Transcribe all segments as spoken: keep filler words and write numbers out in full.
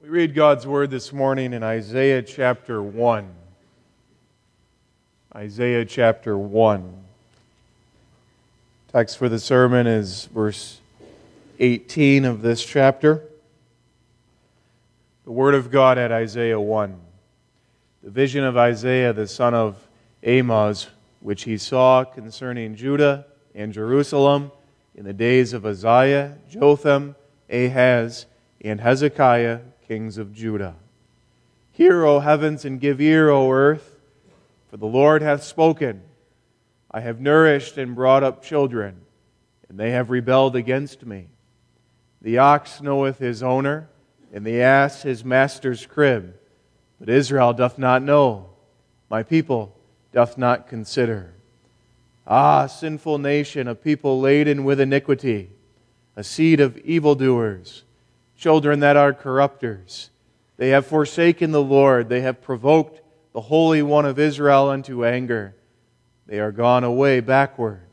We read God's Word this morning in Isaiah chapter one. Isaiah chapter one. Text for the sermon is verse eighteen of this chapter. The Word of God at Isaiah one. The vision of Isaiah the son of Amoz, which he saw concerning Judah and Jerusalem in the days of Uzziah, Jotham, Ahaz, and Hezekiah, kings of Judah. Hear, O heavens, and give ear, O earth, for the Lord hath spoken. I have nourished and brought up children, and they have rebelled against me. The ox knoweth his owner, and the ass his master's crib. But Israel doth not know, my people doth not consider. Ah, sinful nation, a people laden with iniquity, a seed of evildoers, children that are corrupters. They have forsaken the Lord. They have provoked the Holy One of Israel unto anger. They are gone away backward.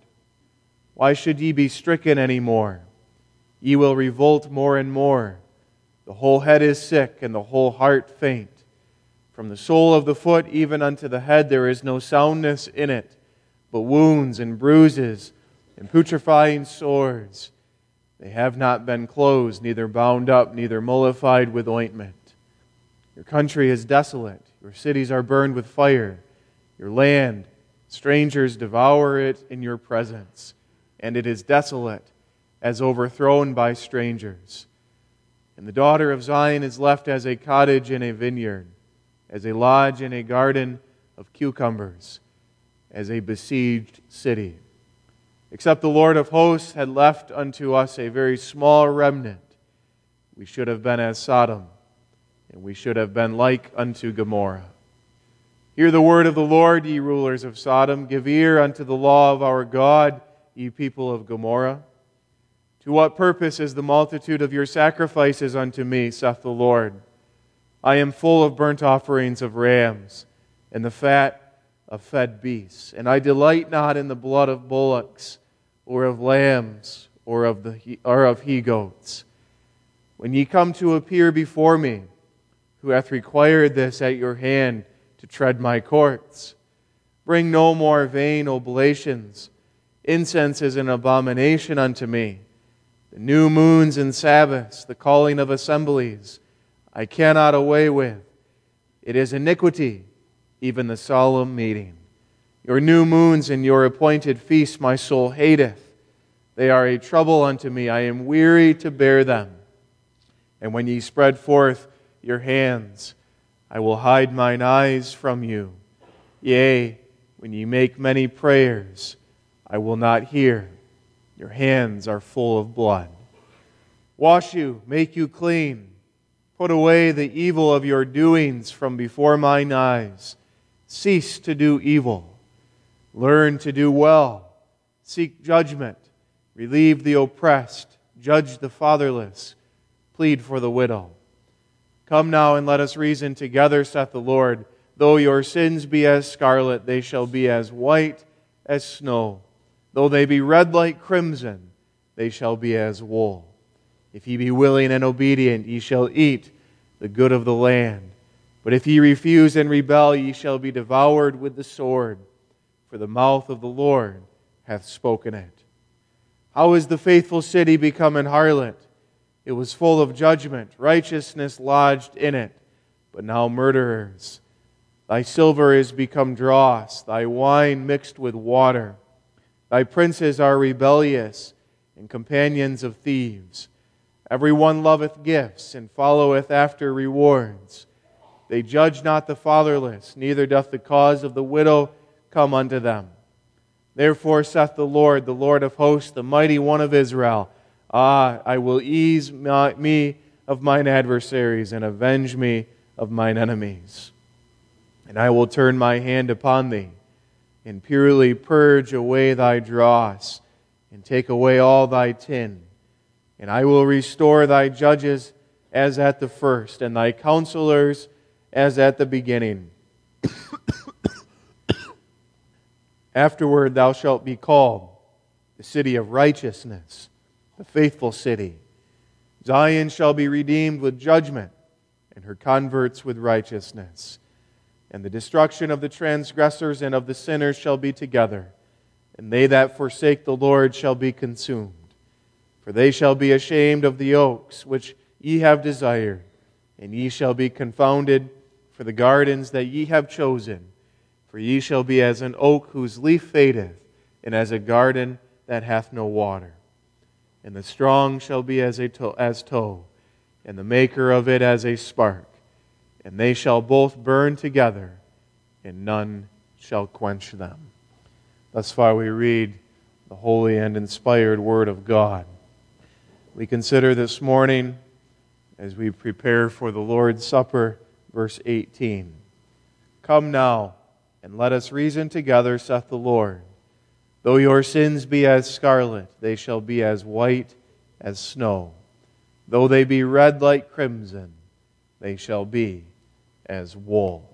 Why should ye be stricken any more? Ye will revolt more and more. The whole head is sick, and the whole heart faint. From the sole of the foot even unto the head there is no soundness in it, but wounds and bruises and putrefying sores. They have not been closed, neither bound up, neither mollified with ointment. Your country is desolate. Your cities are burned with fire. Your land, strangers devour it in your presence. And it is desolate, as overthrown by strangers. And the daughter of Zion is left as a cottage in a vineyard, as a lodge in a garden of cucumbers, as a besieged city. Except the Lord of hosts had left unto us a very small remnant, we should have been as Sodom, and we should have been like unto Gomorrah. Hear the word of the Lord, ye rulers of Sodom. Give ear unto the law of our God, ye people of Gomorrah. To what purpose is the multitude of your sacrifices unto me, saith the Lord? I am full of burnt offerings of rams, and the fat of fed beasts, and I delight not in the blood of bullocks, or of lambs, or of the or of he-goats. When ye come to appear before me, who hath required this at your hand to tread my courts? Bring no more vain oblations. Incense is an abomination unto me. The new moons and Sabbaths, the calling of assemblies, I cannot away with. It is iniquity, even the solemn meeting. Your new moons and your appointed feasts my soul hateth. They are a trouble unto me. I am weary to bear them. And when ye spread forth your hands, I will hide mine eyes from you. Yea, when ye make many prayers, I will not hear. Your hands are full of blood. Wash you, make you clean. Put away the evil of your doings from before mine eyes. Cease to do evil. Learn to do well. Seek judgment. Relieve the oppressed. Judge the fatherless. Plead for the widow. Come now and let us reason together, saith the Lord. Though your sins be as scarlet, they shall be as white as snow. Though they be red like crimson, they shall be as wool. If ye be willing and obedient, ye shall eat the good of the land. But if ye refuse and rebel, ye shall be devoured with the sword. For the mouth of the Lord hath spoken it. How is the faithful city become an harlot? It was full of judgment, righteousness lodged in it, but now murderers. Thy silver is become dross, thy wine mixed with water. Thy princes are rebellious, and companions of thieves. Every one loveth gifts, and followeth after rewards. They judge not the fatherless, neither doth the cause of the widow come unto them. Therefore saith the Lord, the Lord of hosts, the mighty one of Israel, Ah, I will ease my, me of mine adversaries, and avenge me of mine enemies. And I will turn my hand upon thee, and purely purge away thy dross, and take away all thy tin. And I will restore thy judges as at the first, and thy counselors as at the beginning. Afterward thou shalt be called the city of righteousness, the faithful city. Zion shall be redeemed with judgment, and her converts with righteousness. And the destruction of the transgressors and of the sinners shall be together, and they that forsake the Lord shall be consumed. For they shall be ashamed of the oaks which ye have desired, and ye shall be confounded for the gardens that ye have chosen. For ye shall be as an oak whose leaf fadeth, and as a garden that hath no water. And the strong shall be as a tow, as tow, and the maker of it as a spark. And they shall both burn together, and none shall quench them. Thus far we read the holy and inspired Word of God. We consider this morning, as we prepare for the Lord's Supper, verse eighteen. Come now, and let us reason together, saith the Lord. Though your sins be as scarlet, they shall be as white as snow. Though they be red like crimson, they shall be as wool.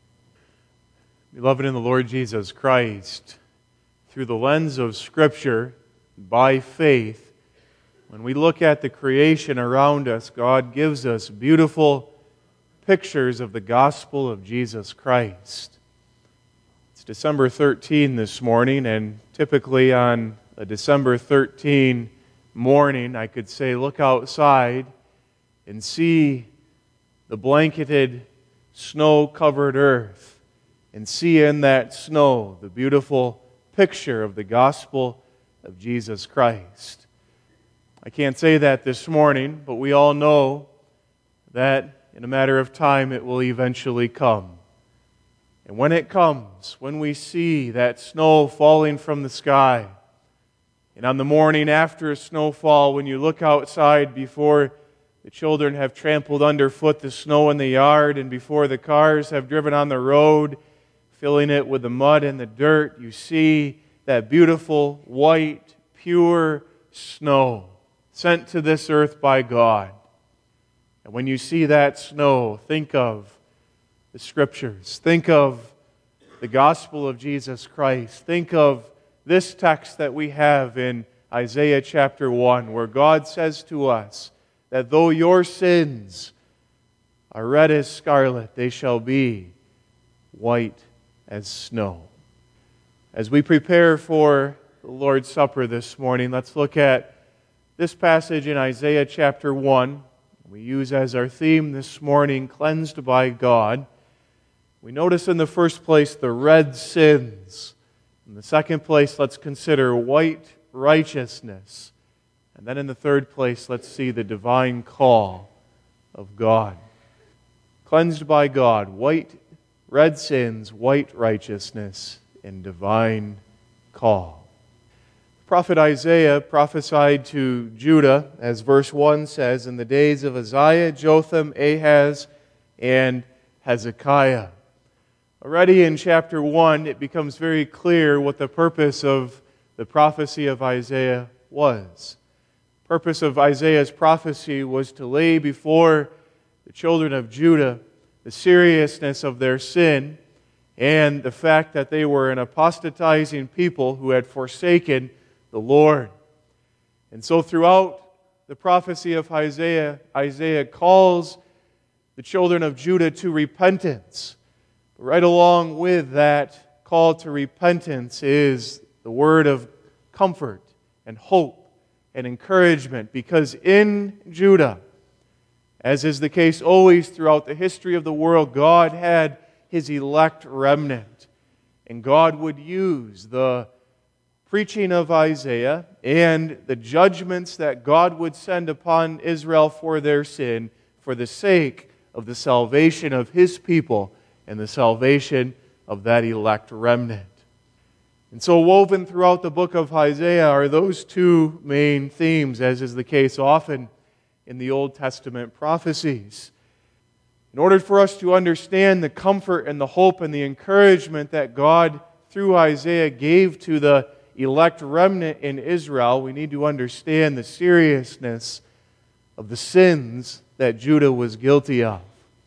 Beloved in the Lord Jesus Christ, through the lens of Scripture, by faith, when we look at the creation around us, God gives us beautiful pictures of the gospel of Jesus Christ. It's December thirteenth this morning, and typically on a December thirteenth morning, I could say, look outside and see the blanketed, snow-covered earth, and see in that snow the beautiful picture of the gospel of Jesus Christ. I can't say that this morning, but we all know that in a matter of time it will eventually come. And when it comes, when we see that snow falling from the sky, and on the morning after a snowfall, when you look outside before the children have trampled underfoot the snow in the yard, and before the cars have driven on the road, filling it with the mud and the dirt, you see that beautiful, white, pure snow sent to this earth by God. And when you see that snow, think of the Scriptures. Think of the gospel of Jesus Christ. Think of this text that we have in Isaiah chapter one, where God says to us that though your sins are red as scarlet, they shall be white as snow. As we prepare for the Lord's Supper this morning, let's look at this passage in Isaiah chapter one. We use as our theme this morning, cleansed by God. We notice in the first place the red sins. In the second place, let's consider white righteousness. And then in the third place, let's see the divine call of God. Cleansed by God, white, red sins, white righteousness, and divine call. The prophet Isaiah prophesied to Judah, as verse one says, in the days of Uzziah, Jotham, Ahaz, and Hezekiah. Already in chapter one, it becomes very clear what the purpose of the prophecy of Isaiah was. The purpose of Isaiah's prophecy was to lay before the children of Judah the seriousness of their sin and the fact that they were an apostatizing people who had forsaken the Lord. And so throughout the prophecy of Isaiah, Isaiah calls the children of Judah to repentance. Right along with that call to repentance is the word of comfort and hope and encouragement, because in Judah, as is the case always throughout the history of the world, God had His elect remnant. And God would use the preaching of Isaiah and the judgments that God would send upon Israel for their sin for the sake of the salvation of His people and the salvation of that elect remnant. And so woven throughout the book of Isaiah are those two main themes, as is the case often in the Old Testament prophecies. In order for us to understand the comfort and the hope and the encouragement that God, through Isaiah, gave to the elect remnant in Israel, we need to understand the seriousness of the sins that Judah was guilty of.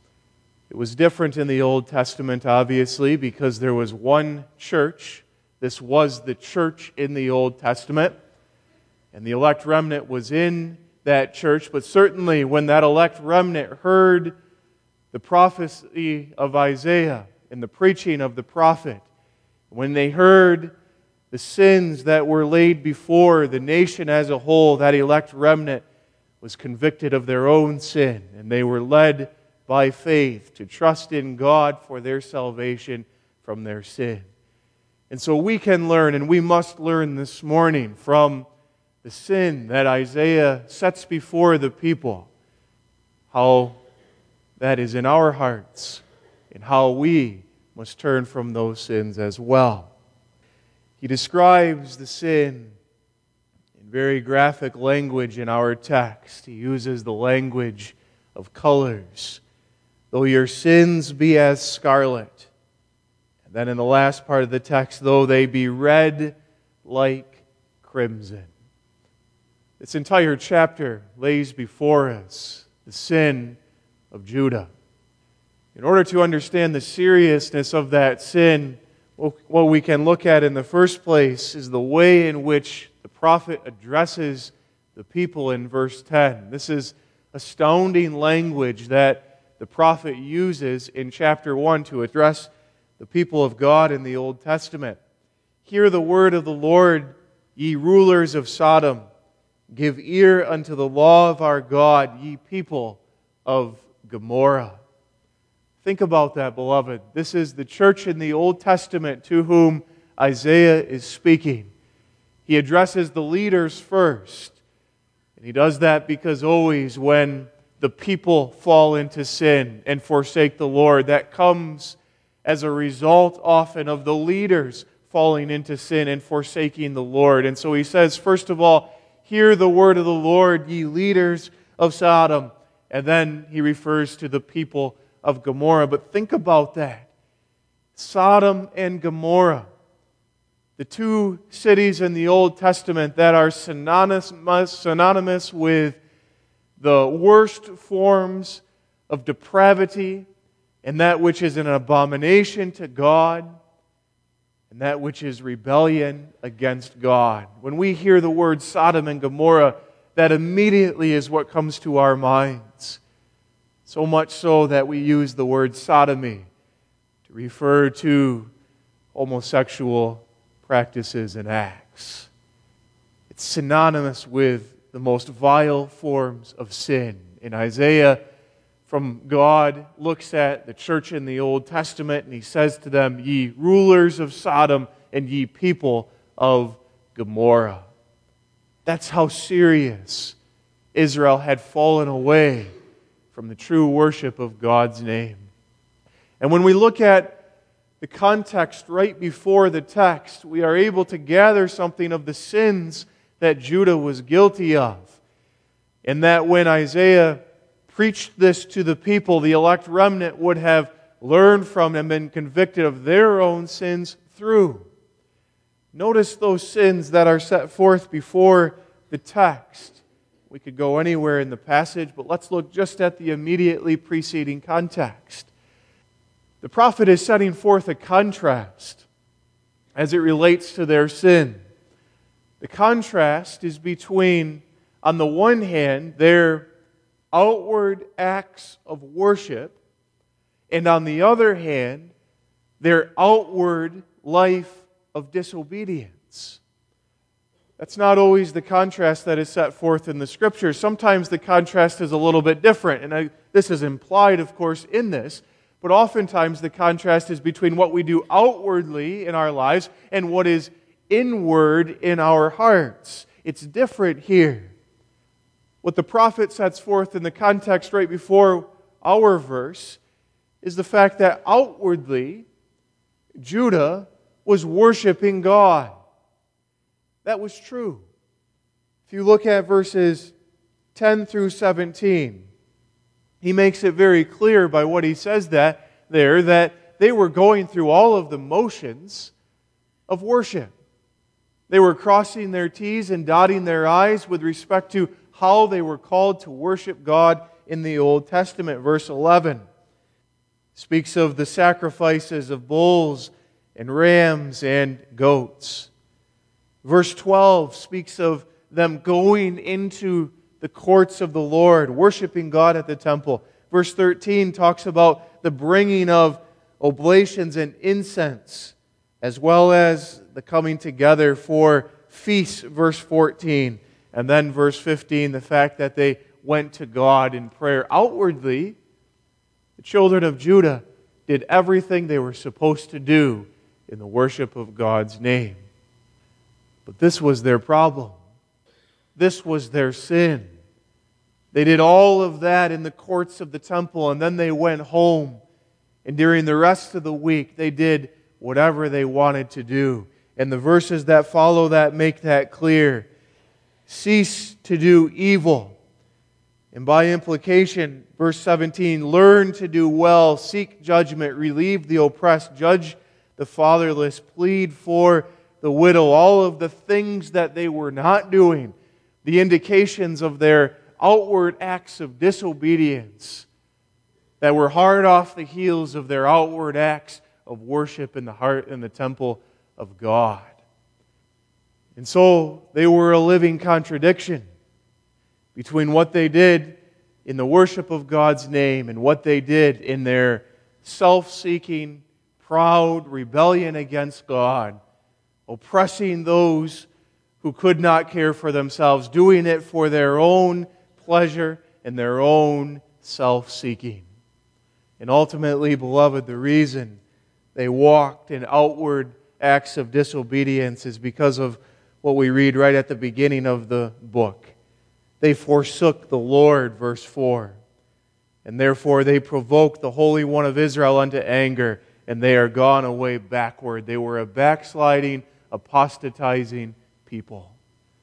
It was different in the Old Testament, obviously, because there was one church. This was the church in the Old Testament. And the elect remnant was in that church. But certainly when that elect remnant heard the prophecy of Isaiah and the preaching of the prophet, when they heard the sins that were laid before the nation as a whole, that elect remnant was convicted of their own sin, and they were led by faith to trust in God for their salvation from their sin. And so we can learn, and we must learn this morning from the sin that Isaiah sets before the people, how that is in our hearts, and how we must turn from those sins as well. He describes the sin in very graphic language in our text. He uses the language of colors. Though your sins be as scarlet. And then in the last part of the text, though they be red like crimson. This entire chapter lays before us the sin of Judah. In order to understand the seriousness of that sin, what we can look at in the first place is the way in which the prophet addresses the people in verse ten. This is astounding language that the prophet uses in chapter one to address the people of God in the Old Testament. Hear the word of the Lord, ye rulers of Sodom. Give ear unto the law of our God, ye people of Gomorrah. Think about that, beloved. This is the church in the Old Testament to whom Isaiah is speaking. He addresses the leaders first. And he does that because always when the people fall into sin and forsake the Lord, that comes as a result often of the leaders falling into sin and forsaking the Lord. And so he says, first of all, hear the word of the Lord, ye leaders of Sodom. And then he refers to the people of Gomorrah. But think about that. Sodom and Gomorrah, the two cities in the Old Testament that are synonymous, synonymous with the worst forms of depravity and that which is an abomination to God and that which is rebellion against God. When we hear the word Sodom and Gomorrah, that immediately is what comes to our minds. So much so that we use the word sodomy to refer to homosexual practices and acts. It's synonymous with the most vile forms of sin. And Isaiah, from God, looks at the church in the Old Testament and he says to them, ye rulers of Sodom and ye people of Gomorrah. That's how serious Israel had fallen away from the true worship of God's name. And when we look at the context right before the text, we are able to gather something of the sins that Judah was guilty of. And that when Isaiah preached this to the people, the elect remnant would have learned from and been convicted of their own sins through. Notice those sins that are set forth before the text. We could go anywhere in the passage, but let's look just at the immediately preceding context. The prophet is setting forth a contrast as it relates to their sin. The contrast is between, on the one hand, their outward acts of worship, and on the other hand, their outward life of disobedience. That's not always the contrast that is set forth in the Scriptures. Sometimes the contrast is a little bit different, and I, this is implied, of course, in this. But oftentimes the contrast is between what we do outwardly in our lives and what is inward in our hearts. It's different here. What the prophet sets forth in the context right before our verse is the fact that outwardly Judah was worshiping God. That was true. If you look at verses ten through seventeen, he makes it very clear by what he says that there that they were going through all of the motions of worship. They were crossing their T's and dotting their I's with respect to how they were called to worship God in the Old Testament. Verse eleven speaks of the sacrifices of bulls and rams and goats. Verse twelve speaks of them going into the courts of the Lord, worshiping God at the temple. Verse thirteen talks about the bringing of oblations and incense, as well as the coming together for feasts, verse fourteen. And then verse fifteen, the fact that they went to God in prayer. Outwardly, the children of Judah did everything they were supposed to do in the worship of God's name. But this was their problem. This was their sin. They did all of that in the courts of the temple, and then they went home. And during the rest of the week, they did whatever they wanted to do. And the verses that follow that make that clear. Cease to do evil. And by implication, verse seventeen, learn to do well, seek judgment, relieve the oppressed, judge the fatherless, plead for the widow. All of the things that they were not doing, the indications of their outward acts of disobedience that were hard off the heels of their outward acts of worship in the heart and the temple of God. And so they were a living contradiction between what they did in the worship of God's name and what they did in their self-seeking, proud rebellion against God, oppressing those who could not care for themselves, doing it for their own pleasure and their own self-seeking. And ultimately, beloved, the reason they walked in outward acts of disobedience is because of what we read right at the beginning of the book. They forsook the Lord, verse four. And therefore they provoked the Holy One of Israel unto anger, and they are gone away backward. They were a backsliding, apostatizing people.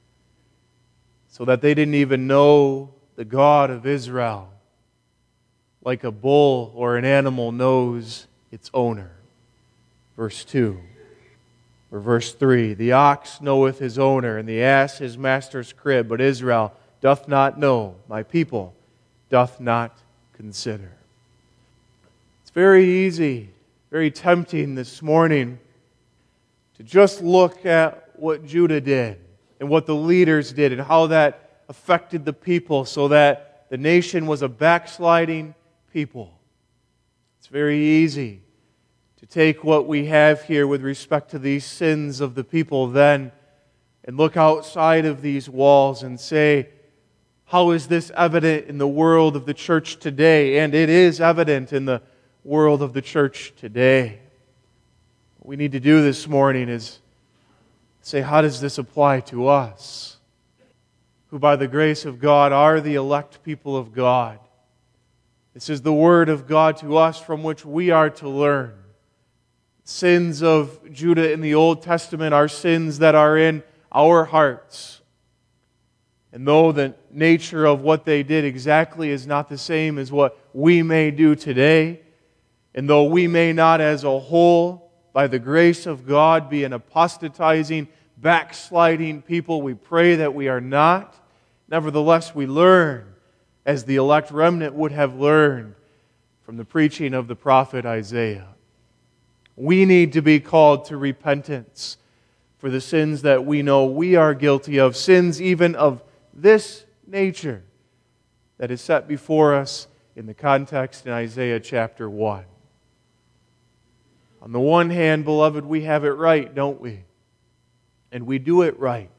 So that they didn't even know the God of Israel, like a bull or an animal knows its owner. Verse two. Or verse three, the ox knoweth his owner, and the ass his master's crib, but Israel doth not know, my people doth not consider. It's very easy, very tempting this morning to just look at what Judah did and what the leaders did and how that affected the people so that the nation was a backsliding people. It's very easy to take what we have here with respect to these sins of the people then and look outside of these walls and say, how is this evident in the world of the church today? And it is evident in the world of the church today. What we need to do this morning is say, how does this apply to us, who by the grace of God are the elect people of God? This is the Word of God to us from which we are to learn. Sins of Judah in the Old Testament are sins that are in our hearts. And though the nature of what they did exactly is not the same as what we may do today, and though we may not as a whole, by the grace of God, be an apostatizing, backsliding people, we pray that we are not. Nevertheless, we learn, as the elect remnant would have learned from the preaching of the prophet Isaiah. We need to be called to repentance for the sins that we know we are guilty of, sins even of this nature that is set before us in the context in Isaiah chapter one. On the one hand, beloved, we have it right, don't we? And we do it right.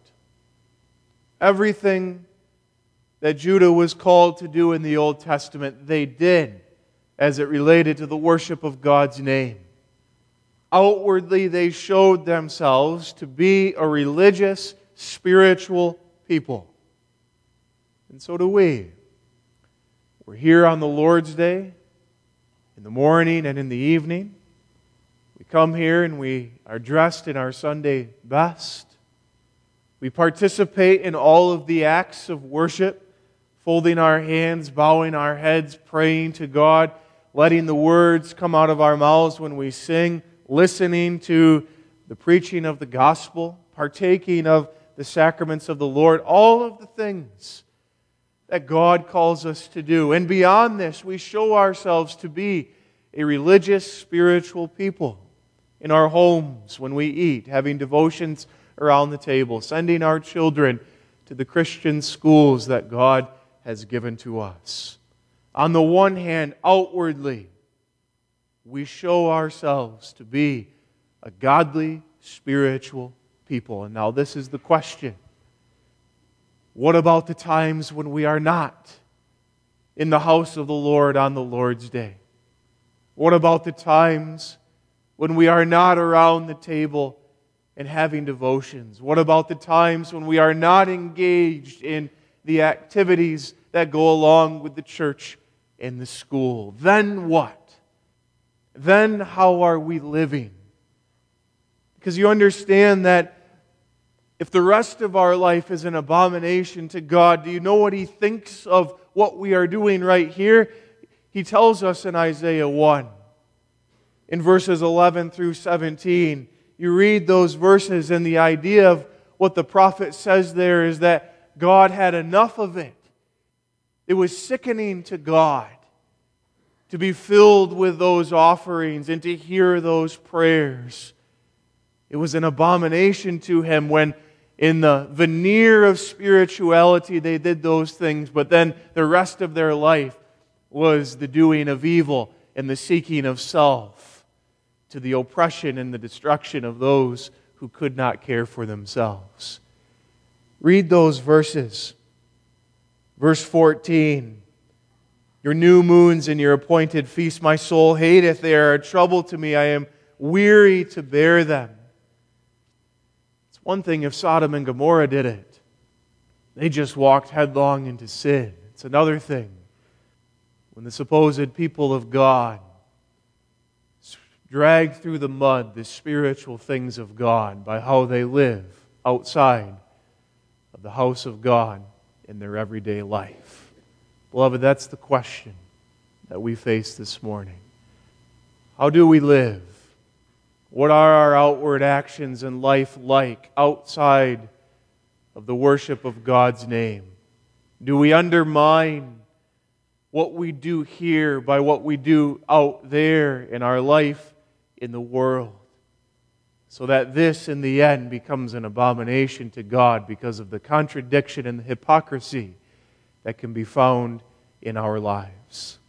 Everything that Judah was called to do in the Old Testament, they did as it related to the worship of God's name. Outwardly, they showed themselves to be a religious, spiritual people. And so do we. We're here on the Lord's Day, in the morning and in the evening. We come here and we are dressed in our Sunday best. We participate in all of the acts of worship, folding our hands, bowing our heads, praying to God, letting the words come out of our mouths when we sing, listening to the preaching of the gospel, partaking of the sacraments of the Lord, all of the things that God calls us to do. And beyond this, we show ourselves to be a religious, spiritual people in our homes when we eat, having devotions around the table, sending our children to the Christian schools that God has given to us. On the one hand, outwardly, we show ourselves to be a godly, spiritual people. And now this is the question. What about the times when we are not in the house of the Lord on the Lord's day? What about the times when we are not around the table and having devotions? What about the times when we are not engaged in the activities that go along with the church and the school? Then what? Then how are we living? Because you understand that if the rest of our life is an abomination to God, do you know what He thinks of what we are doing right here? He tells us in Isaiah one, in verses eleven through seventeen, you read those verses and the idea of what the prophet says there is that God had enough of it. It was sickening to God to be filled with those offerings and to hear those prayers. It was an abomination to Him when in the veneer of spirituality they did those things, but then the rest of their life was the doing of evil and the seeking of self, to the oppression and the destruction of those who could not care for themselves. Read those verses. Verse fourteen, your new moons and your appointed feasts my soul hateth. They are a trouble to me. I am weary to bear them. It's one thing if Sodom and Gomorrah did it. They just walked headlong into sin. It's another thing when the supposed people of God dragged through the mud the spiritual things of God by how they live outside of the house of God in their everyday life. Beloved, that's the question that we face this morning. How do we live? What are our outward actions in life like outside of the worship of God's name? Do we undermine what we do here by what we do out there in our life in the world, so that this in the end becomes an abomination to God because of the contradiction and the hypocrisy that can be found in our lives?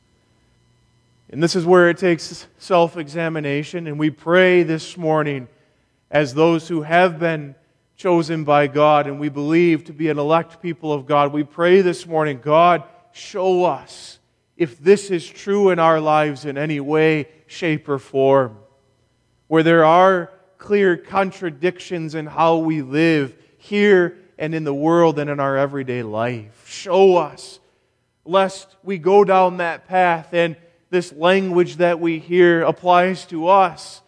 And this is where it takes self-examination, and we pray this morning as those who have been chosen by God and we believe to be an elect people of God. We pray this morning, God, show us if this is true in our lives in any way, shape, or form, where there are clear contradictions in how we live here and in the world and in our everyday life. Show us, lest we go down that path and this language that we hear applies to us,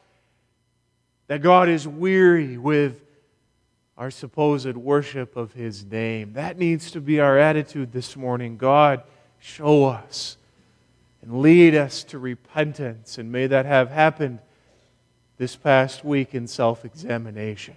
that God is weary with our supposed worship of His name. That needs to be our attitude this morning. God, show us and lead us to repentance, and may that have happened this past week in self-examination.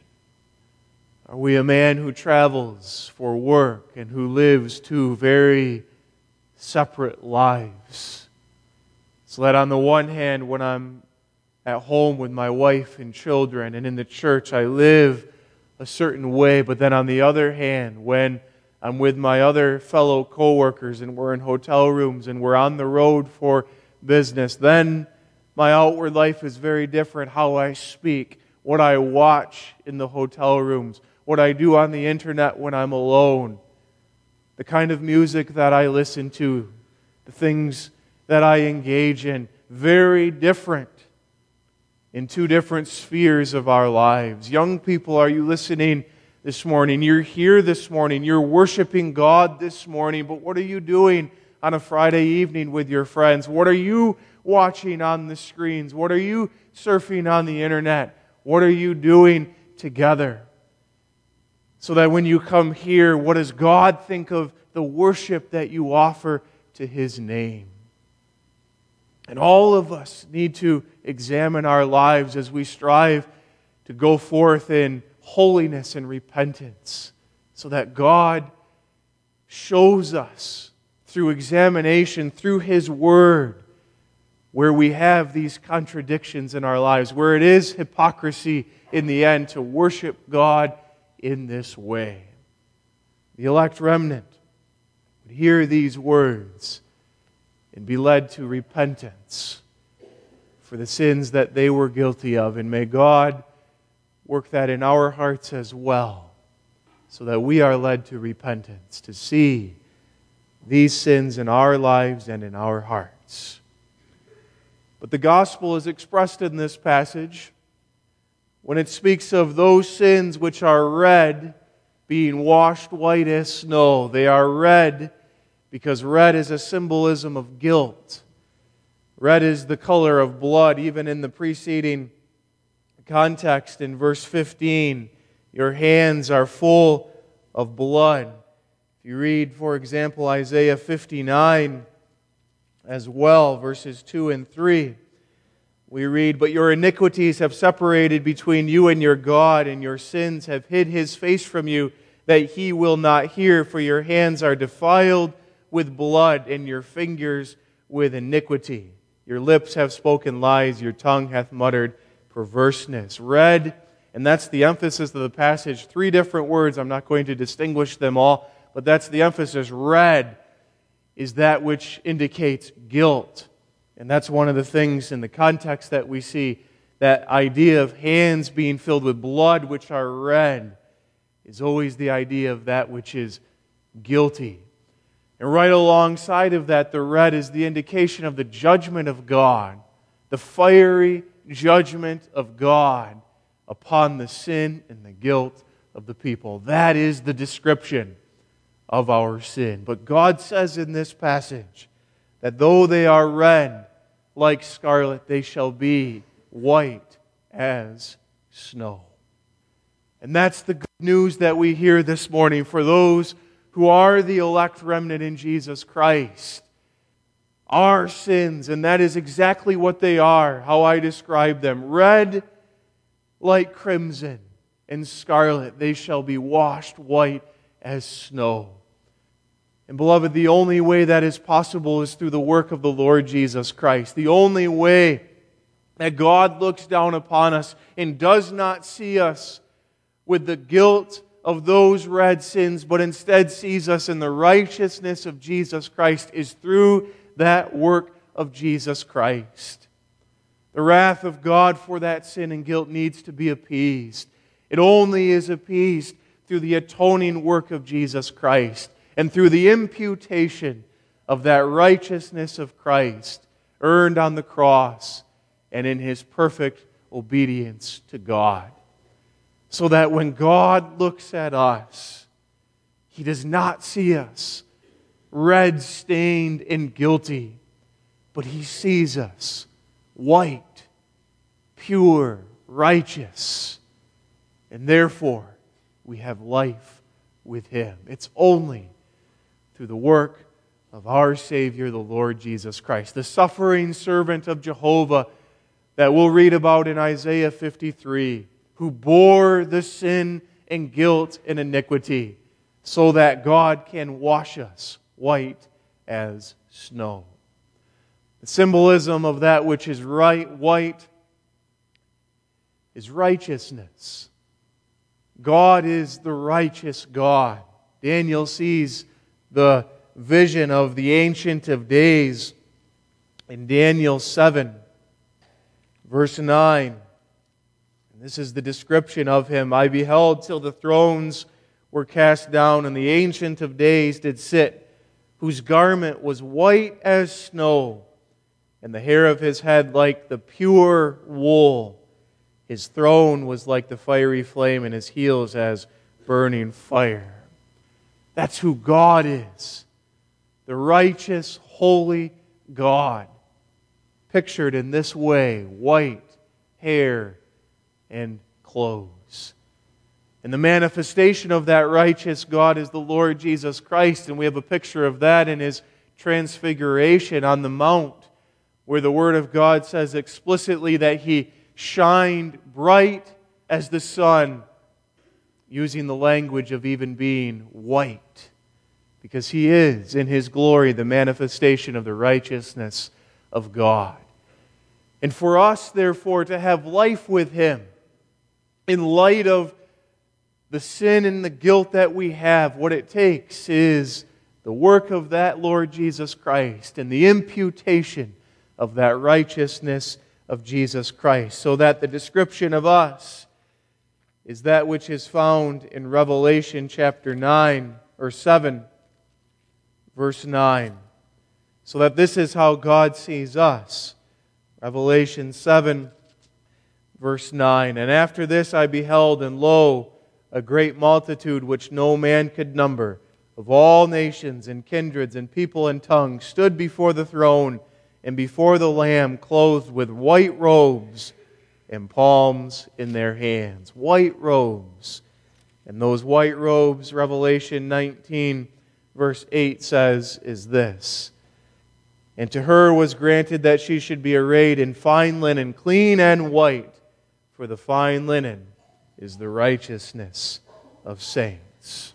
Are we a man who travels for work and who lives two very separate lives? So that on the one hand, when I'm at home with my wife and children and in the church, I live a certain way, but then on the other hand, when I'm with my other fellow co-workers and we're in hotel rooms and we're on the road for business, then my outward life is very different. How I speak, what I watch in the hotel rooms, what I do on the internet when I'm alone, the kind of music that I listen to, the things that I engage in, very different in two different spheres of our lives. Young people, are you listening this morning? You're here this morning. You're worshiping God this morning, but what are you doing on a Friday evening with your friends? What are you watching on the screens? What are you surfing on the internet? What are you doing together? So that when you come here, what does God think of the worship that you offer to His name? And all of us need to examine our lives as we strive to go forth in holiness and repentance, so that God shows us through examination, through His Word, where we have these contradictions in our lives, where it is hypocrisy in the end to worship God in this way. The elect remnant would hear these words and be led to repentance for the sins that they were guilty of. And may God work that in our hearts as well, so that we are led to repentance, to see these sins in our lives and in our hearts. But the gospel is expressed in this passage when it speaks of those sins which are red being washed white as snow. They are red because red is a symbolism of guilt. Red is the color of blood. Even in the preceding context in verse fifteen, your hands are full of blood. If you read, for example, Isaiah fifty-nine as well, verses two and three, we read, "But your iniquities have separated between you and your God, and your sins have hid His face from you, that He will not hear. For your hands are defiled with blood, and your fingers with iniquity. Your lips have spoken lies, your tongue hath muttered perverseness." Red, and that's the emphasis of the passage. Three different words. I'm not going to distinguish them all, but that's the emphasis. Red is that which indicates guilt. And that's one of the things in the context that we see. That idea of hands being filled with blood, which are red, is always the idea of that which is guilty. And right alongside of that, the red is the indication of the judgment of God, the fiery judgment of God upon the sin and the guilt of the people. That is the description of our sin. But God says in this passage that though they are red like scarlet, they shall be white as snow. And that's the good news that we hear this morning for those who are the elect remnant in Jesus Christ. Our sins, and that is exactly what they are, how I describe them. Red like crimson and scarlet, they shall be washed white as snow. And beloved, the only way that is possible is through the work of the Lord Jesus Christ. The only way that God looks down upon us and does not see us with the guilt of those red sins, but instead sees us in the righteousness of Jesus Christ, is through that work of Jesus Christ. The wrath of God for that sin and guilt needs to be appeased. It only is appeased through the atoning work of Jesus Christ and through the imputation of that righteousness of Christ earned on the cross and in His perfect obedience to God. So that when God looks at us, He does not see us red-stained and guilty, but He sees us white, pure, righteous, and therefore we have life with Him. It's only through the work of our Savior, the Lord Jesus Christ, the suffering servant of Jehovah that we'll read about in Isaiah fifty-three, who bore the sin and guilt and iniquity so that God can wash us white as snow. The symbolism of that which is right, white, is righteousness. God is the righteous God. Daniel sees the vision of the Ancient of Days in Daniel seven, verse nine. And this is the description of Him. "I beheld till the thrones were cast down, and the Ancient of Days did sit, whose garment was white as snow, and the hair of His head like the pure wool. His throne was like the fiery flame, and His heels as burning fire." That's who God is. The righteous, holy God. Pictured in this way, white hair and clothes. And the manifestation of that righteous God is the Lord Jesus Christ. And we have a picture of that in His transfiguration on the mount, where the Word of God says explicitly that He shined bright as the sun, using the language of even being white, because He is, in His glory, the manifestation of the righteousness of God. And for us, therefore, to have life with Him, in light of the sin and the guilt that we have, what it takes is the work of that Lord Jesus Christ and the imputation of that righteousness of Jesus Christ, so that the description of us is that which is found in Revelation chapter nine or seven, verse nine. So that this is how God sees us. Revelation seven, verse nine. And after this I beheld, and lo, a great multitude which no man could number, of all nations and kindreds and people and tongues, stood before the throne and before the Lamb, clothed with white robes and palms in their hands. White robes. And those white robes, Revelation nineteen, verse eight says, is this: And to her was granted that she should be arrayed in fine linen, clean and white, for the fine linen is the righteousness of saints.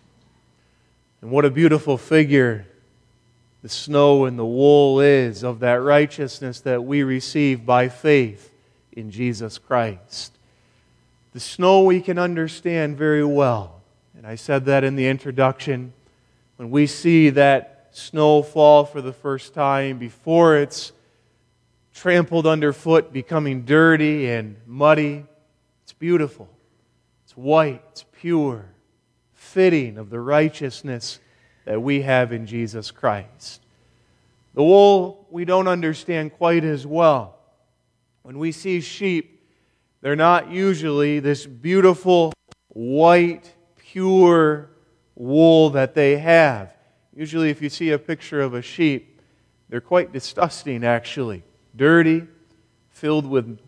And what a beautiful figure the snow and the wool is of that righteousness that we receive by faith in Jesus Christ. The snow we can understand very well. And I said that in the introduction. When we see that snow fall for the first time, before it's trampled underfoot, becoming dirty and muddy, it's beautiful. It's white, it's pure, fitting of the righteousness that we have in Jesus Christ. The wool we don't understand quite as well. When we see sheep, they're not usually this beautiful, white, pure wool that they have. Usually if you see a picture of a sheep, they're quite disgusting actually. Dirty, filled with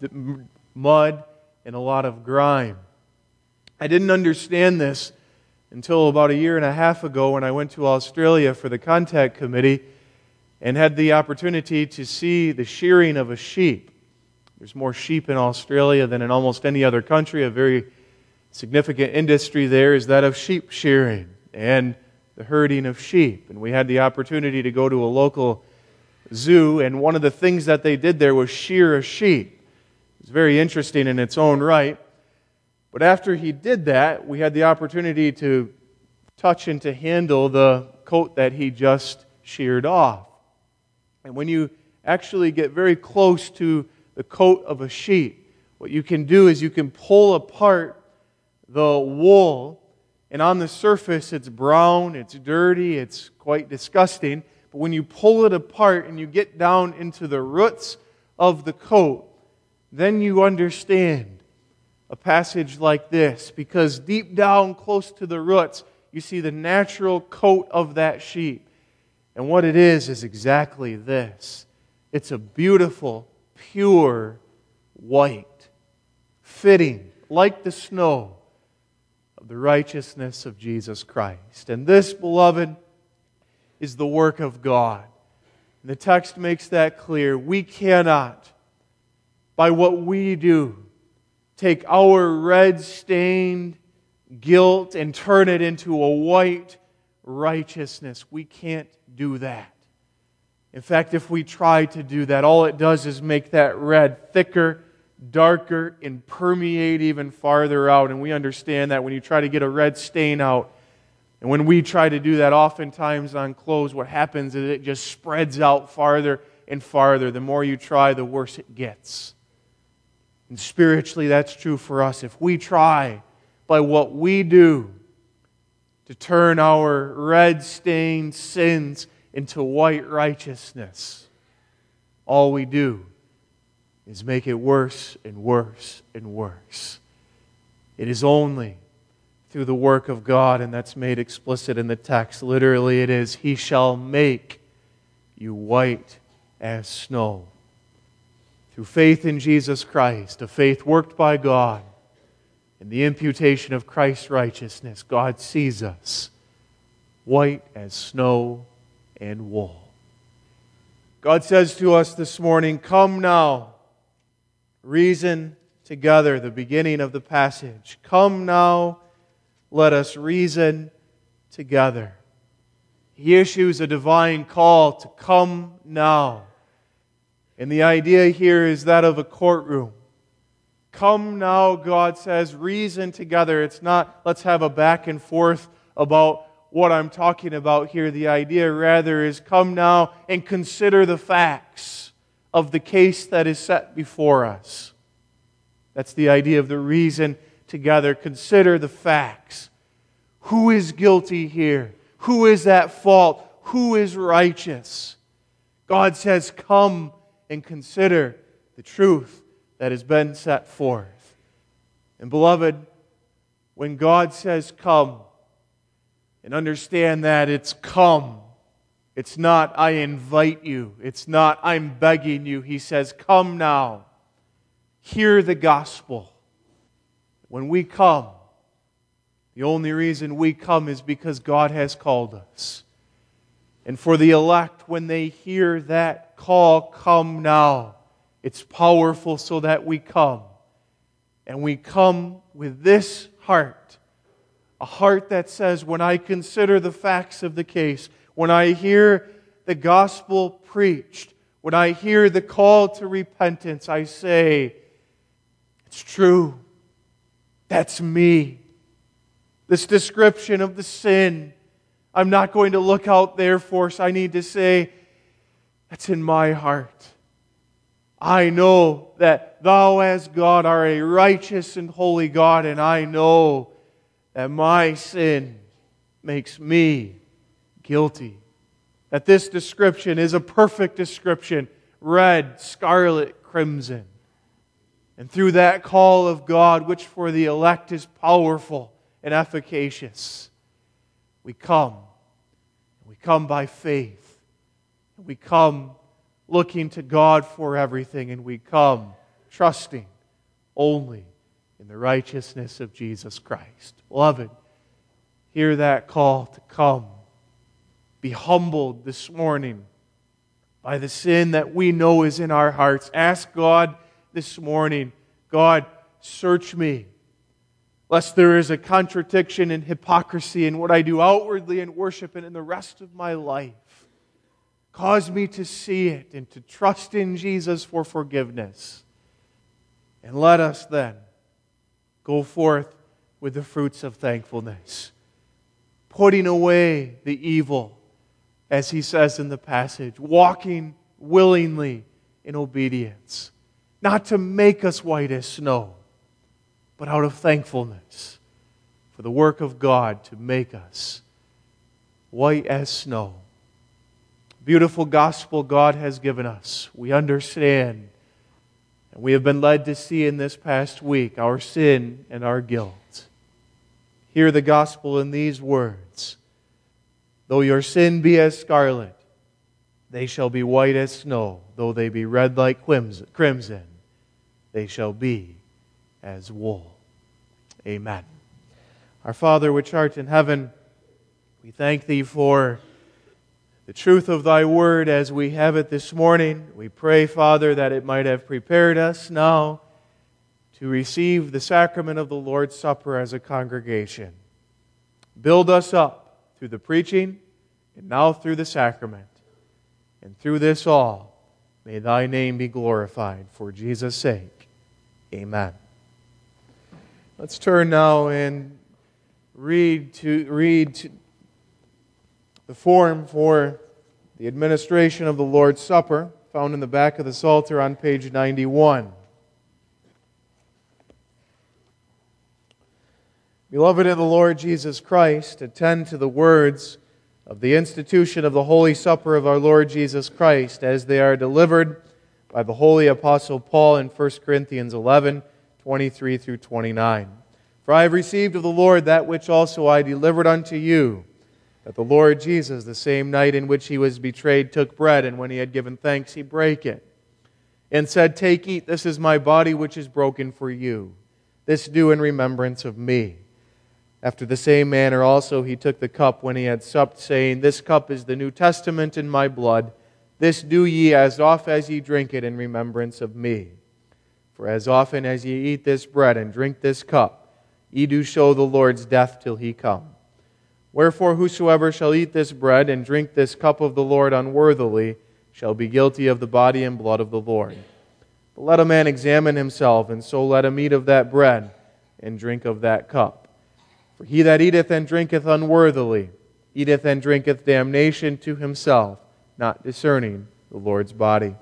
mud and a lot of grime. I didn't understand this until about a year and a half ago when I went to Australia for the Contact Committee and had the opportunity to see the shearing of a sheep. There's more sheep in Australia than in almost any other country. A very significant industry there is that of sheep shearing and the herding of sheep. And we had the opportunity to go to a local zoo, and one of the things that they did there was shear a sheep. It was very interesting in its own right. But after he did that, we had the opportunity to touch and to handle the coat that he just sheared off. And when you actually get very close to the coat of a sheep, what you can do is you can pull apart the wool, and on the surface it's brown, it's dirty, it's quite disgusting. But when you pull it apart and you get down into the roots of the coat, then you understand a passage like this, because deep down close to the roots you see the natural coat of that sheep. And what it is is exactly this. It's a beautiful, pure white, fitting, like the snow, of the righteousness of Jesus Christ. And this, beloved, is the work of God. And the text makes that clear. We cannot, by what we do, take our red-stained guilt and turn it into a white righteousness. We can't do that. In fact, if we try to do that, all it does is make that red thicker, darker, and permeate even farther out. And we understand that when you try to get a red stain out, and when we try to do that oftentimes on clothes, what happens is it just spreads out farther and farther. The more you try, the worse it gets. And spiritually, that's true for us. If we try by what we do to turn our red-stained sins into white righteousness, all we do is make it worse and worse and worse. It is only through the work of God, and that's made explicit in the text. Literally it is, He shall make you white as snow. Through faith in Jesus Christ, a faith worked by God, and the imputation of Christ's righteousness, God sees us white as snow and wool. God says to us this morning, come now, reason together, the beginning of the passage. Come now, let us reason together. He issues a divine call to come now. And the idea here is that of a courtroom. Come now, God says, reason together. It's not, let's have a back and forth about what I'm talking about here. The idea rather is come now and consider the facts of the case that is set before us. That's the idea of the reason together. Consider the facts. Who is guilty here? Who is at fault? Who is righteous? God says, come and consider the truth that has been set forth. And beloved, when God says come, and understand that it's come. It's not I invite you. It's not I'm begging you. He says, come now. Hear the gospel. When we come, the only reason we come is because God has called us. And for the elect, when they hear that call, come now, it's powerful so that we come. And we come with this heart. A heart that says, when I consider the facts of the case, when I hear the gospel preached, when I hear the call to repentance, I say, it's true. That's me. This description of the sin, I'm not going to look out there for, so I need to say, that's in my heart. I know that Thou as God are a righteous and holy God, and I know that my sin makes me guilty. That this description is a perfect description, red, scarlet, crimson. And through that call of God, which for the elect is powerful and efficacious, we come. We come by faith. We come looking to God for everything, and we come trusting only in the righteousness of Jesus Christ. Beloved, hear that call to come. Be humbled this morning by the sin that we know is in our hearts. Ask God this morning, God, search me, lest there is a contradiction and hypocrisy in what I do outwardly in worship and in the rest of my life. Cause me to see it and to trust in Jesus for forgiveness. And let us then go forth with the fruits of thankfulness, putting away the evil, as he says in the passage, walking willingly in obedience, not to make us white as snow, but out of thankfulness for the work of God to make us white as snow. Beautiful gospel God has given us. We understand, and we have been led to see in this past week our sin and our guilt. Hear the gospel in these words. Though your sin be as scarlet, they shall be white as snow. Though they be red like crimson, they shall be as wool. Amen. Our Father which art in heaven, we thank Thee for the truth of Thy Word as we have it this morning. We pray, Father, that it might have prepared us now to receive the sacrament of the Lord's Supper as a congregation. Build us up through the preaching and now through the sacrament. And through this all, may Thy name be glorified. For Jesus' sake, amen. Let's turn now and read to read to the form for the administration of the Lord's Supper, found in the back of the Psalter on page ninety-one. Beloved in the Lord Jesus Christ, attend to the words of the institution of the Holy Supper of our Lord Jesus Christ as they are delivered by the Holy Apostle Paul in First Corinthians eleven, twenty-three through twenty-nine. For I have received of the Lord that which also I delivered unto you, that the Lord Jesus, the same night in which He was betrayed, took bread, and when He had given thanks, He brake it, and said, Take, eat, this is my body which is broken for you. This do in remembrance of me. After the same manner also He took the cup when He had supped, saying, This cup is the New Testament in my blood. This do ye as oft as ye drink it in remembrance of me. For as often as ye eat this bread and drink this cup, ye do show the Lord's death till He come. Wherefore whosoever shall eat this bread and drink this cup of the Lord unworthily shall be guilty of the body and blood of the Lord. But let a man examine himself, and so let him eat of that bread and drink of that cup. For he that eateth and drinketh unworthily eateth and drinketh damnation to himself, not discerning the Lord's body.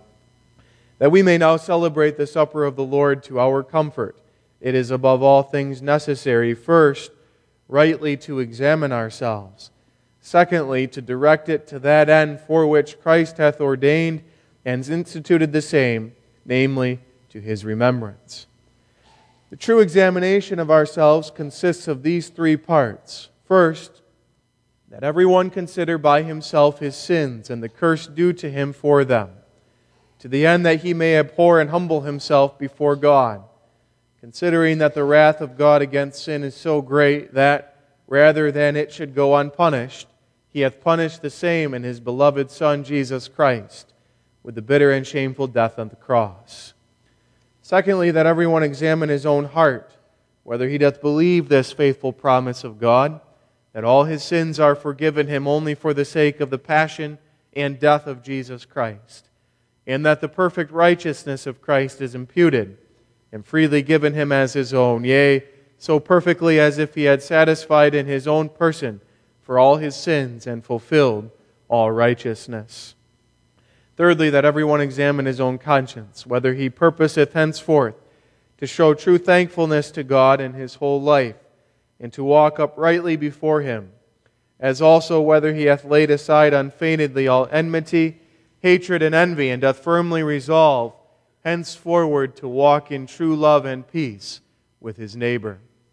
That we may now celebrate the supper of the Lord to our comfort, it is above all things necessary, first, rightly to examine ourselves, secondly, to direct it to that end for which Christ hath ordained and instituted the same, namely, to His remembrance. The true examination of ourselves consists of these three parts. First, that everyone consider by himself his sins and the curse due to him for them, to the end that he may abhor and humble himself before God, considering that the wrath of God against sin is so great that, rather than it should go unpunished, He hath punished the same in His beloved Son, Jesus Christ, with the bitter and shameful death on the cross. Secondly, that everyone examine his own heart, whether he doth believe this faithful promise of God, that all his sins are forgiven him only for the sake of the passion and death of Jesus Christ, and that the perfect righteousness of Christ is imputed and freely given him as his own, yea, so perfectly as if he had satisfied in his own person for all his sins and fulfilled all righteousness. Thirdly, that everyone examine his own conscience, whether he purposeth henceforth to show true thankfulness to God in his whole life, and to walk uprightly before Him, as also whether he hath laid aside unfeignedly all enmity, hatred, and envy, and doth firmly resolve henceforward to walk in true love and peace with his neighbor.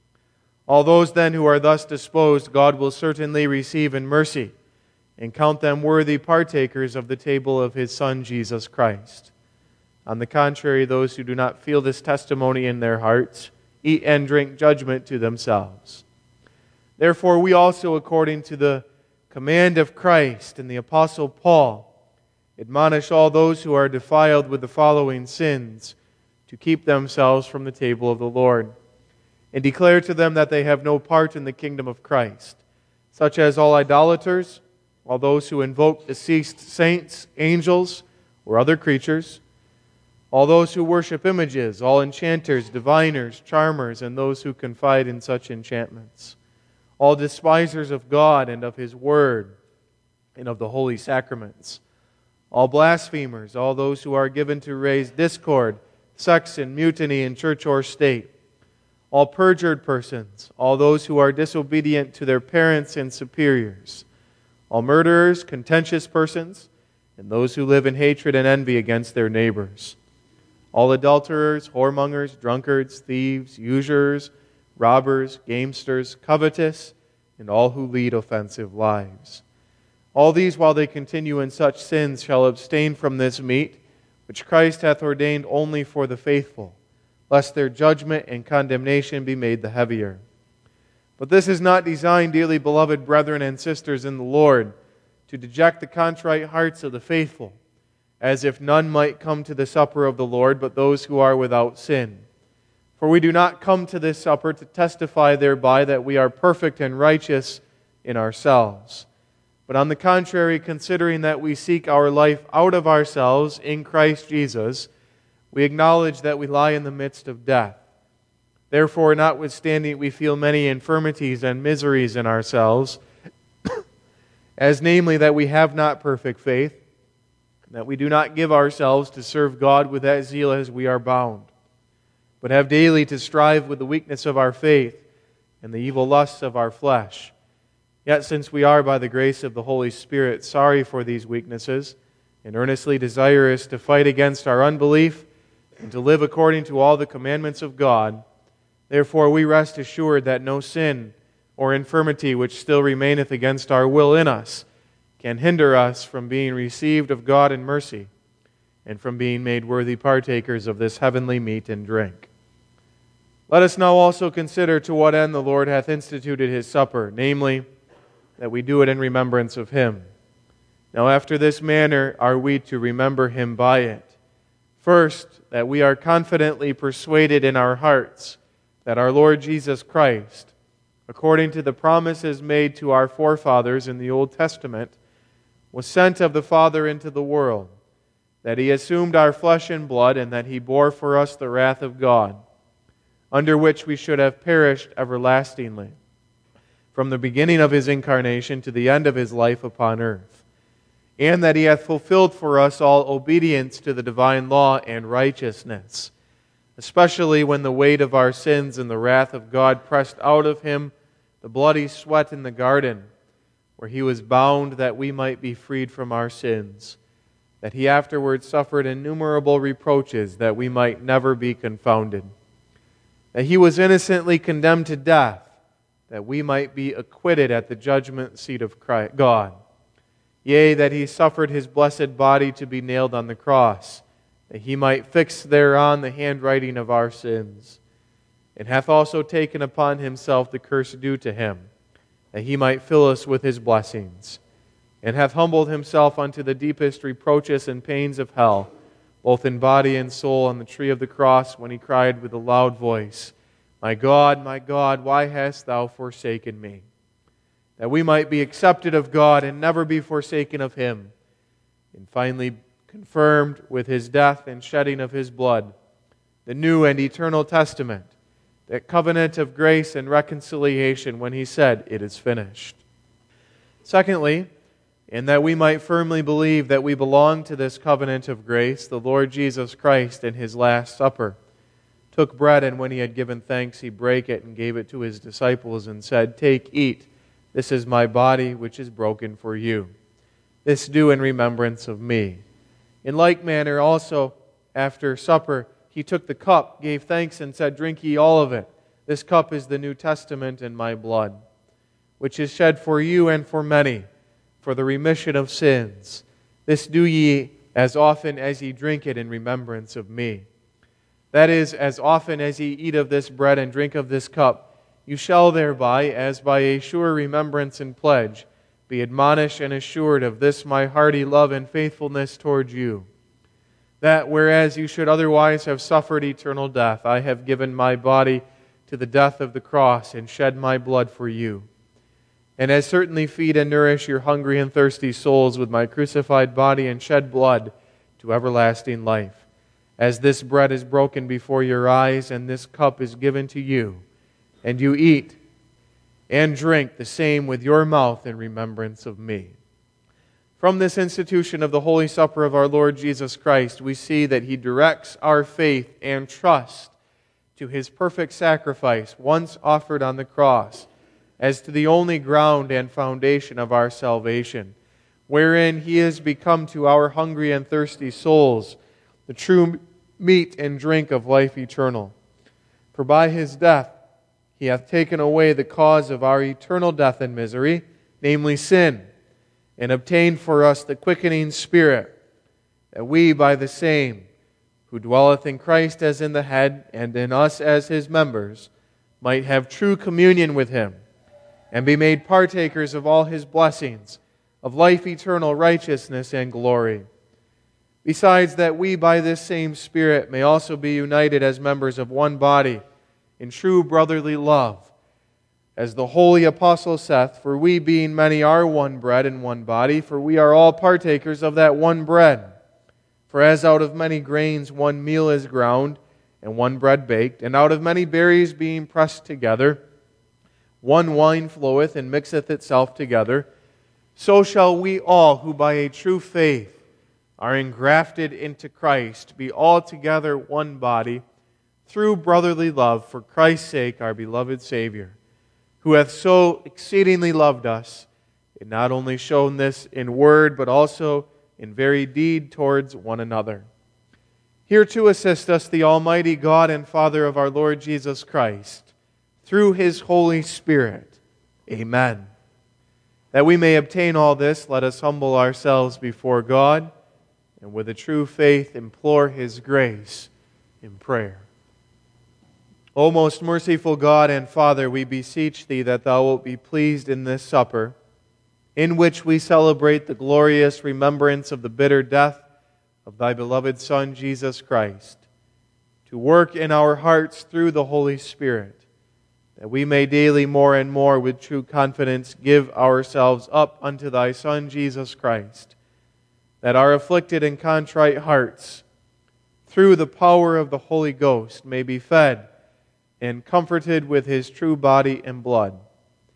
All those then who are thus disposed, God will certainly receive in mercy, and count them worthy partakers of the table of His Son, Jesus Christ. On the contrary, those who do not feel this testimony in their hearts eat and drink judgment to themselves. Therefore, we also, according to the command of Christ and the Apostle Paul, admonish all those who are defiled with the following sins to keep themselves from the table of the Lord, and declare to them that they have no part in the kingdom of Christ, such as all idolaters, all those who invoke deceased saints, angels, or other creatures, all those who worship images, all enchanters, diviners, charmers, and those who confide in such enchantments, all despisers of God and of His Word and of the holy sacraments, all blasphemers, all those who are given to raise discord, sects, and mutiny in church or state, all perjured persons, all those who are disobedient to their parents and superiors, all murderers, contentious persons, and those who live in hatred and envy against their neighbors, all adulterers, whoremongers, drunkards, thieves, usurers, robbers, gamesters, covetous, and all who lead offensive lives. All these, while they continue in such sins, shall abstain from this meat, which Christ hath ordained only for the faithful, lest their judgment and condemnation be made the heavier. But this is not designed, dearly beloved brethren and sisters in the Lord, to deject the contrite hearts of the faithful, as if none might come to the supper of the Lord but those who are without sin. For we do not come to this supper to testify thereby that we are perfect and righteous in ourselves, but on the contrary, considering that we seek our life out of ourselves in Christ Jesus, we acknowledge that we lie in the midst of death. Therefore, notwithstanding we feel many infirmities and miseries in ourselves, as namely that we have not perfect faith, that we do not give ourselves to serve God with that zeal as we are bound, but have daily to strive with the weakness of our faith and the evil lusts of our flesh. Yet since we are, by the grace of the Holy Spirit, sorry for these weaknesses, and earnestly desirous to fight against our unbelief and to live according to all the commandments of God, therefore we rest assured that no sin or infirmity which still remaineth against our will in us can hinder us from being received of God in mercy and from being made worthy partakers of this heavenly meat and drink. Let us now also consider to what end the Lord hath instituted His supper, namely, that we do it in remembrance of Him. Now after this manner are we to remember Him by it. First, that we are confidently persuaded in our hearts that our Lord Jesus Christ, according to the promises made to our forefathers in the Old Testament, was sent of the Father into the world, that He assumed our flesh and blood, and that He bore for us the wrath of God, under which we should have perished everlastingly. from the beginning of his incarnation to the end of his life upon earth, and that he hath fulfilled for us all obedience to the divine law and righteousness, especially when the weight of our sins and the wrath of God pressed out of him the bloody sweat in the garden, where he was bound that we might be freed from our sins, that he afterwards suffered innumerable reproaches that we might never be confounded, that he was innocently condemned to death, that we might be acquitted at the judgment seat of Christ, God. Yea, that he suffered his blessed body to be nailed on the cross, that he might fix thereon the handwriting of our sins, and hath also taken upon himself the curse due to him, that he might fill us with his blessings, and hath humbled himself unto the deepest reproaches and pains of hell, both in body and soul, on the tree of the cross, when he cried with a loud voice, My God, my God, why hast thou forsaken me? That we might be accepted of God and never be forsaken of him, and finally confirmed with his death and shedding of his blood, the new and eternal testament, that covenant of grace and reconciliation, when he said, It is finished. Secondly, and that we might firmly believe that we belong to this covenant of grace, the Lord Jesus Christ in his Last Supper took bread, and when he had given thanks, he brake it and gave it to his disciples and said, Take, eat, this is my body which is broken for you. This do in remembrance of me. In like manner also, after supper, he took the cup, gave thanks, and said, Drink ye all of it. This cup is the New Testament in my blood, which is shed for you and for many, for the remission of sins. This do ye as often as ye drink it in remembrance of me. That is, as often as ye eat of this bread and drink of this cup, you shall thereby, as by a sure remembrance and pledge, be admonished and assured of this my hearty love and faithfulness toward you. That whereas you should otherwise have suffered eternal death, I have given my body to the death of the cross and shed my blood for you. And as certainly feed and nourish your hungry and thirsty souls with my crucified body and shed blood to everlasting life, as this bread is broken before your eyes and this cup is given to you, and you eat and drink the same with your mouth in remembrance of me. From this institution of the Holy Supper of our Lord Jesus Christ, we see that he directs our faith and trust to his perfect sacrifice once offered on the cross as to the only ground and foundation of our salvation, wherein he has become to our hungry and thirsty souls the true meat and drink of life eternal. For by his death he hath taken away the cause of our eternal death and misery, namely sin, and obtained for us the quickening Spirit, that we by the same, who dwelleth in Christ as in the head, and in us as his members, might have true communion with him, and be made partakers of all his blessings, of life eternal, righteousness, and glory. Besides that we by this same Spirit may also be united as members of one body in true brotherly love. As the holy apostle saith, For we being many are one bread and one body, for we are all partakers of that one bread. For as out of many grains one meal is ground, and one bread baked, and out of many berries being pressed together, one wine floweth and mixeth itself together, so shall we all who by a true faith are engrafted into Christ be altogether one body, through brotherly love, for Christ's sake, our beloved Savior, who hath so exceedingly loved us, and not only shown this in word, but also in very deed towards one another. Here to assist us the Almighty God and Father of our Lord Jesus Christ, through his Holy Spirit. Amen. That we may obtain all this, let us humble ourselves before God, and with a true faith implore his grace in prayer. O most merciful God and Father, we beseech thee that thou wilt be pleased in this supper, in which we celebrate the glorious remembrance of the bitter death of thy beloved Son, Jesus Christ, to work in our hearts through the Holy Spirit, that we may daily more and more with true confidence give ourselves up unto thy Son, Jesus Christ, that our afflicted and contrite hearts, through the power of the Holy Ghost, may be fed and comforted with his true body and blood.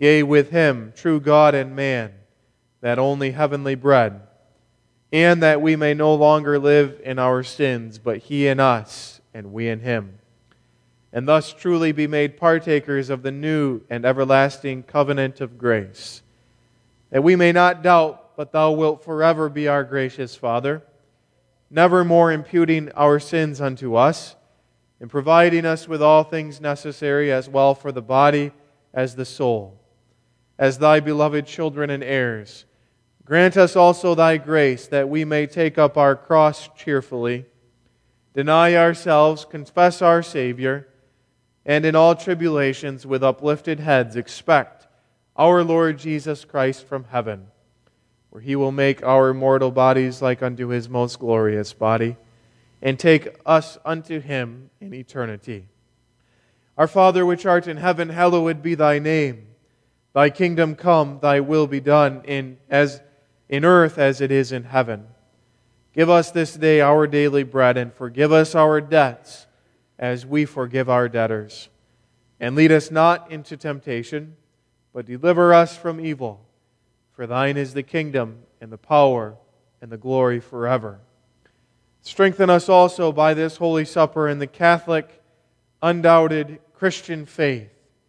yea, with him, true God and man, that only heavenly bread, and that we may no longer live in our sins, but he in us, and we in him, and thus truly be made partakers of the new and everlasting covenant of grace, that we may not doubt, but thou wilt forever be our gracious Father, never more imputing our sins unto us, and providing us with all things necessary as well for the body as the soul. As thy beloved children and heirs, grant us also thy grace that we may take up our cross cheerfully, deny ourselves, confess our Savior, and in all tribulations with uplifted heads expect our Lord Jesus Christ from heaven, where he will make our mortal bodies like unto his most glorious body, and take us unto him in eternity. Our Father which art in heaven, hallowed be thy name. Thy kingdom come, thy will be done in as in earth as it is in heaven. Give us this day our daily bread, and forgive us our debts as we forgive our debtors. And lead us not into temptation, but deliver us from evil. For thine is the kingdom, and the power, and the glory forever. Strengthen us also by this Holy Supper in the Catholic, undoubted Christian faith,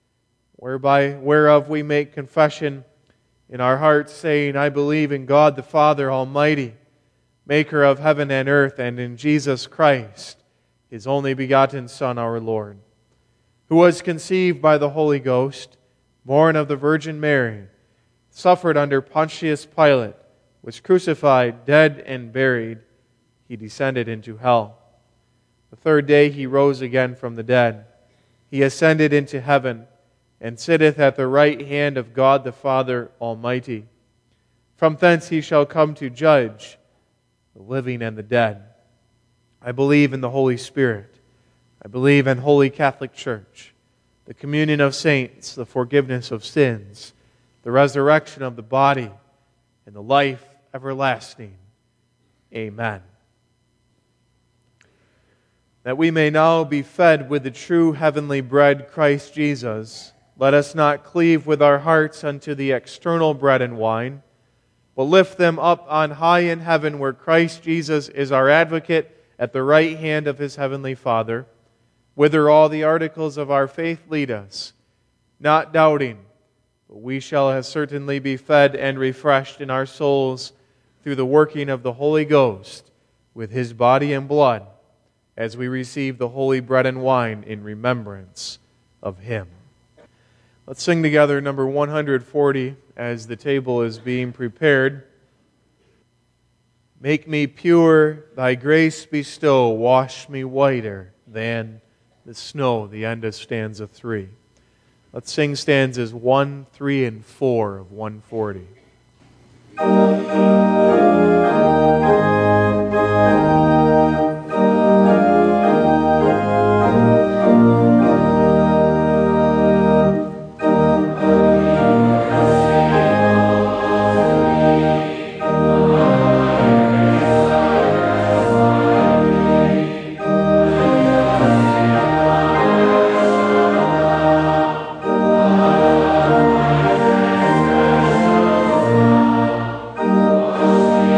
whereby whereof we make confession in our hearts, saying, I believe in God the Father Almighty, maker of heaven and earth, and in Jesus Christ, his only begotten Son, our Lord, who was conceived by the Holy Ghost, born of the Virgin Mary, suffered under Pontius Pilate, was crucified, dead, and buried. He descended into hell. The third day he rose again from the dead. He ascended into heaven, and sitteth at the right hand of God the Father Almighty. From thence he shall come to judge the living and the dead. I believe in the Holy Spirit. I believe in Holy Catholic Church, the communion of saints, the forgiveness of sins, the resurrection of the body, and the life everlasting. Amen. That we may now be fed with the true heavenly bread, Christ Jesus, let us not cleave with our hearts unto the external bread and wine, but lift them up on high in heaven, where Christ Jesus is our advocate at the right hand of his heavenly Father, whither all the articles of our faith lead us, not doubting, but we shall certainly be fed and refreshed in our souls through the working of the Holy Ghost with his body and blood, as we receive the holy bread and wine in remembrance of him. Let's sing together number one hundred forty as the table is being prepared. Make me pure, thy grace bestow, wash me whiter than the snow. The end of stanza three. Let's sing stanzas one, three, and four of one forty. Oh,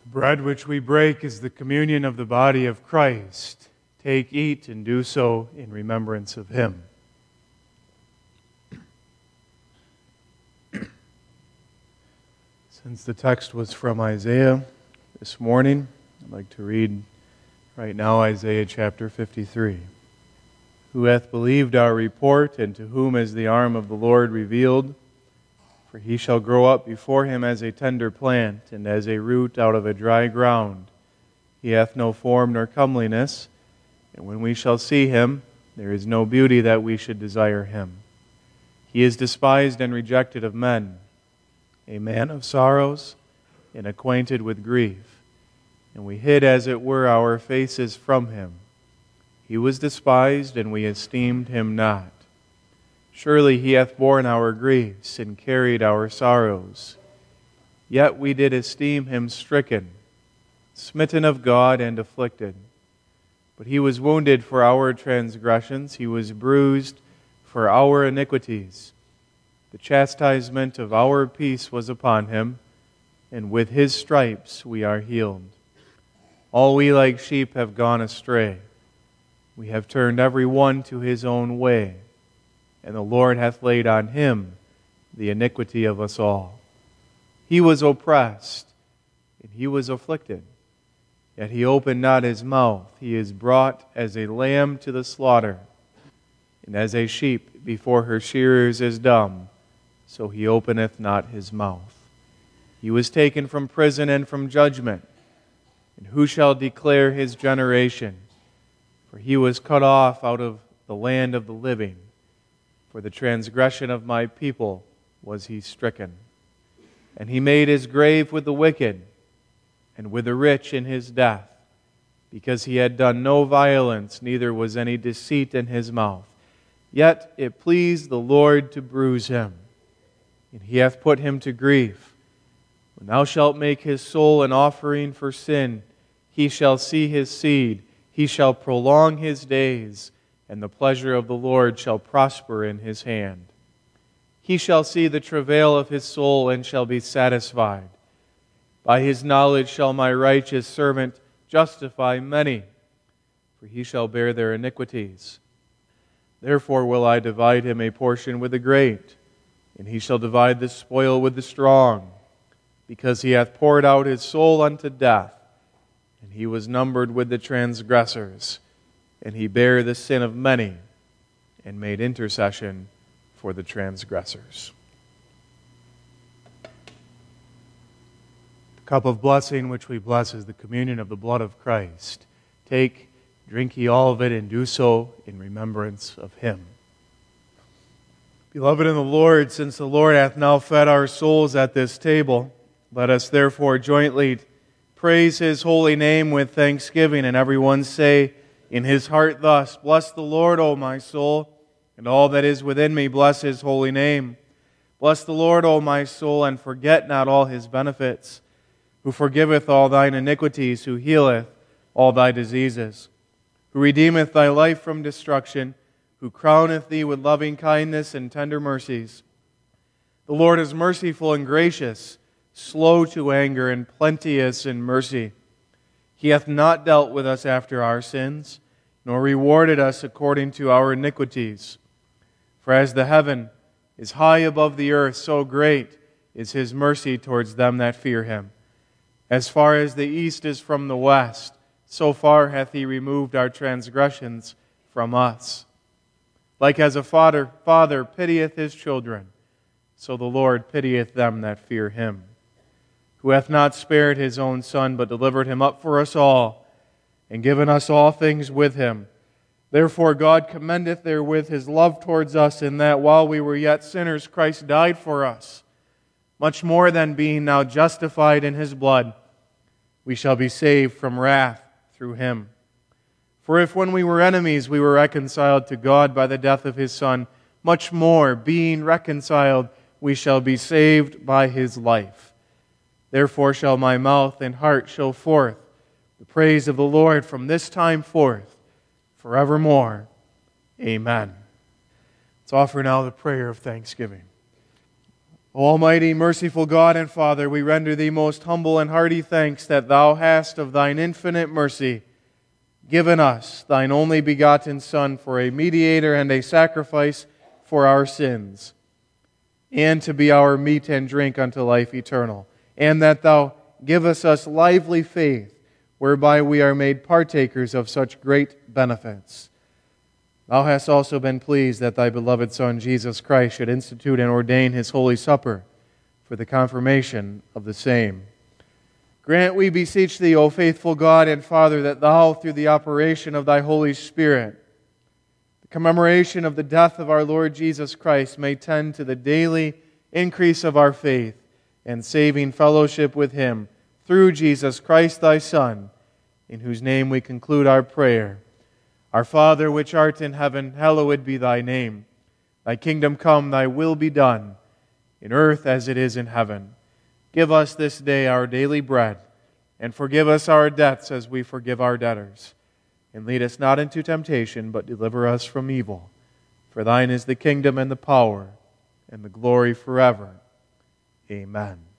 Bread which we break is the communion of the body of Christ. Take, eat, and do so in remembrance of Him. Since the text was from Isaiah this morning, I'd like to read right now Isaiah chapter fifty-three. Who hath believed our report, and to whom is the arm of the Lord revealed? For he shall grow up before him as a tender plant, and as a root out of a dry ground. He hath no form nor comeliness, and when we shall see him, there is no beauty that we should desire him. He is despised and rejected of men, a man of sorrows, and acquainted with grief. And we hid, as it were, our faces from him. He was despised, and we esteemed him not. Surely he hath borne our griefs, and carried our sorrows. Yet we did esteem him stricken, smitten of God, and afflicted. But he was wounded for our transgressions, he was bruised for our iniquities. The chastisement of our peace was upon him, and with his stripes we are healed. All we like sheep have gone astray. We have turned every one to his own way, and the Lord hath laid on him the iniquity of us all. He was oppressed, and he was afflicted, yet he opened not his mouth. He is brought as a lamb to the slaughter, and as a sheep before her shearers is dumb, so he openeth not his mouth. He was taken from prison and from judgment, and who shall declare his generation? For he was cut off out of the land of the living. For the transgression of my people was he stricken. And he made his grave with the wicked, and with the rich in his death, because he had done no violence, neither was any deceit in his mouth. Yet it pleased the Lord to bruise him, and he hath put him to grief. When thou shalt make his soul an offering for sin, he shall see his seed, he shall prolong his days, and the pleasure of the Lord shall prosper in his hand. He shall see the travail of his soul, and shall be satisfied. By his knowledge shall my righteous servant justify many, for he shall bear their iniquities. Therefore will I divide him a portion with the great, and he shall divide the spoil with the strong, because he hath poured out his soul unto death, and he was numbered with the transgressors, and he bare the sin of many, and made intercession for the transgressors. The cup of blessing which we bless is the communion of the blood of Christ. Take, drink ye all of it, and do so in remembrance of him. Beloved in the Lord, since the Lord hath now fed our souls at this table, let us therefore jointly praise his holy name with thanksgiving, and everyone say in his heart thus, Bless the Lord, O my soul, and all that is within me, bless his holy name. Bless the Lord, O my soul, and forget not all his benefits, who forgiveth all thine iniquities, who healeth all thy diseases, who redeemeth thy life from destruction, who crowneth thee with loving kindness and tender mercies. The Lord is merciful and gracious, slow to anger, and plenteous in mercy. He hath not dealt with us after our sins, nor rewarded us according to our iniquities. For as the heaven is high above the earth, so great is his mercy towards them that fear him. As far as the east is from the west, so far hath he removed our transgressions from us. Like as a father, father pitieth his children, so the Lord pitieth them that fear him. Who hath not spared his own Son, but delivered him up for us all, and given us all things with him. Therefore God commendeth therewith his love towards us, in that while we were yet sinners, Christ died for us. Much more than being now justified in his blood, we shall be saved from wrath through him. For if when we were enemies we were reconciled to God by the death of his Son, much more, being reconciled, we shall be saved by his life. Therefore shall my mouth and heart show forth the praise of the Lord from this time forth, forevermore. Amen. Let's offer now the prayer of thanksgiving. O Almighty, merciful God and Father, we render Thee most humble and hearty thanks that Thou hast of Thine infinite mercy given us Thine only begotten Son for a mediator and a sacrifice for our sins, and to be our meat and drink unto life eternal, and that Thou givest us lively faith, whereby we are made partakers of such great benefits. Thou hast also been pleased that Thy beloved Son, Jesus Christ, should institute and ordain His Holy Supper for the confirmation of the same. Grant, we beseech Thee, O faithful God and Father, that Thou, through the operation of Thy Holy Spirit, the commemoration of the death of our Lord Jesus Christ, may tend to the daily increase of our faith and saving fellowship with Him, through Jesus Christ, Thy Son, in whose name we conclude our prayer. Our Father, which art in heaven, hallowed be Thy name. Thy kingdom come, Thy will be done, in earth as it is in heaven. Give us this day our daily bread, and forgive us our debts as we forgive our debtors. And lead us not into temptation, but deliver us from evil. For Thine is the kingdom and the power and the glory forever. Amen.